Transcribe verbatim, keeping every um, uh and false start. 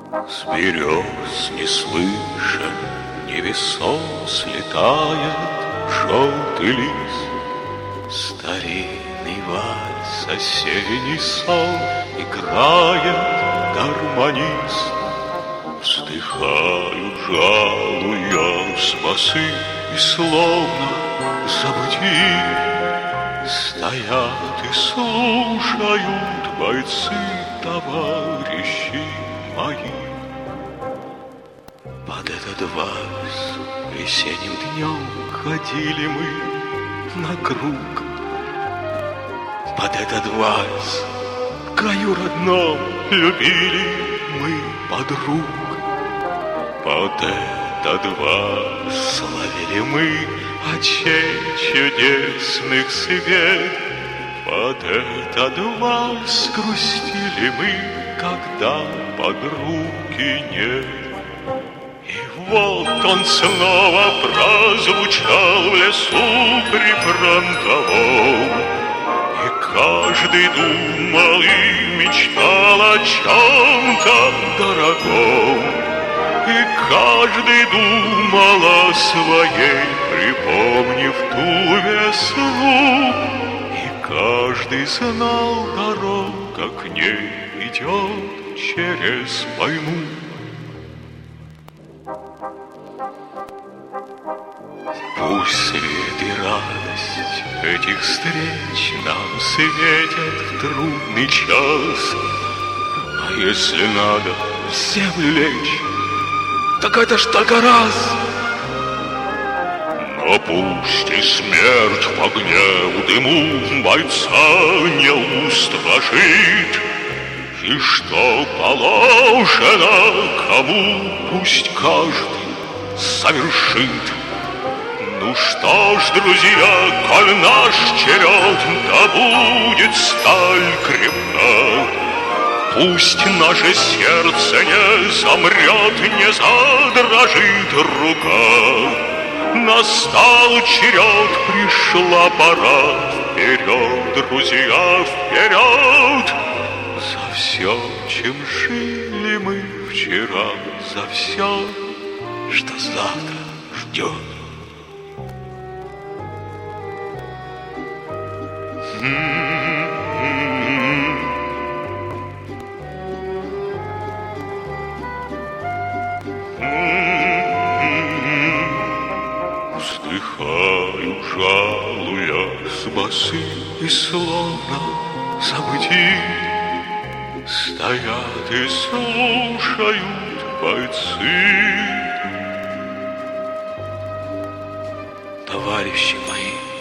С берез не слыша, невесом слетает желтый лист. Старинный вальс, осенний сон играет гармонист. Вздыхают, жалуя с басы, и словно забытие стоят и слушают бойцы, товарищи мои. Под этот вальс весенним днем ходили мы на круг. Под этот вальс в краю родном любили мы подруг. Под этот вальс славили мы очей чудесных свет. Под этот вальс грустили мы, когда подруги нет. И вот он снова прозвучал в лесу прифронтовом, и каждый думал и мечтал о чем-то дорогом. И каждый думал о своей, припомнив ту весну. И каждый знал, дорога к ней идет через войну. Пусть свет и радость этих встреч нам светят в трудный час. А если надо в землю лечь, так это ж только раз. Но пусть и смерть в огне, в дыму бойца не устрашит. И что положено кому, пусть каждый совершит. Ну что ж, друзья, коль наш черед, да будет сталь крепка. Пусть наше сердце не замрет, не задрожит рука. Настал черед, пришла пора. Вперед, друзья, вперед! За все, чем жили мы вчера, за все, что завтра ждет. Вздыхаю, жалуя с басы, и словно забытие стоят и слушают бойцы. Товарищи мои,